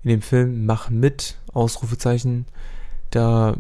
in dem Film Mach mit, Ausrufezeichen, da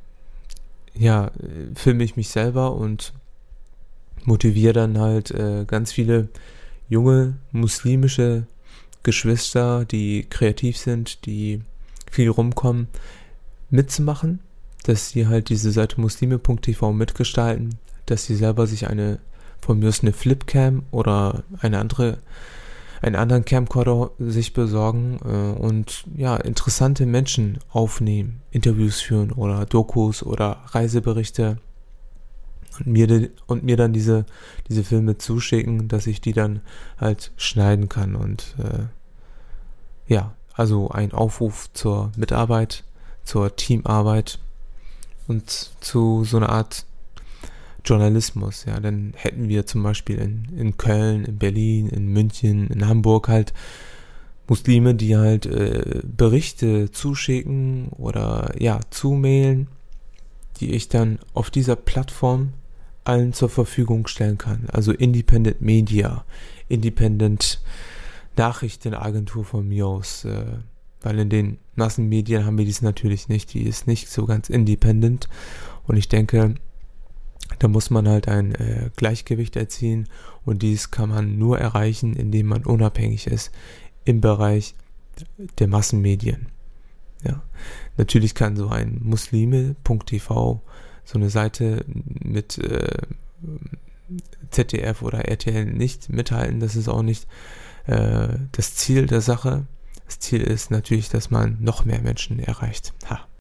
filme ich mich selber und motiviere dann halt ganz viele junge muslimische Geschwister, die kreativ sind, die viel rumkommen, mitzumachen, dass sie halt diese Seite muslime.tv mitgestalten, dass sie selber sich von mir aus eine Flipcam oder einen anderen Camcorder sich besorgen und ja, interessante Menschen aufnehmen, Interviews führen oder Dokus oder Reiseberichte und mir dann diese Filme zuschicken, dass ich die dann halt schneiden kann und also ein Aufruf zur Mitarbeit, zur Teamarbeit und zu so einer Art Journalismus, ja, dann hätten wir zum Beispiel in Köln, in Berlin, in München, in Hamburg halt Muslime, die halt Berichte zuschicken oder ja, zumailen, die ich dann auf dieser Plattform allen zur Verfügung stellen kann. Also Independent Media, Independent Nachrichtenagentur von mir aus, weil in den Massenmedien haben wir dies natürlich nicht, die ist nicht so ganz independent und ich denke, da muss man halt ein Gleichgewicht erzielen und dies kann man nur erreichen, indem man unabhängig ist im Bereich der Massenmedien. Ja. Natürlich kann so ein muslime.tv, so eine Seite mit ZDF oder RTL nicht mithalten. Das ist auch nicht das Ziel der Sache. Das Ziel ist natürlich, dass man noch mehr Menschen erreicht. Ha.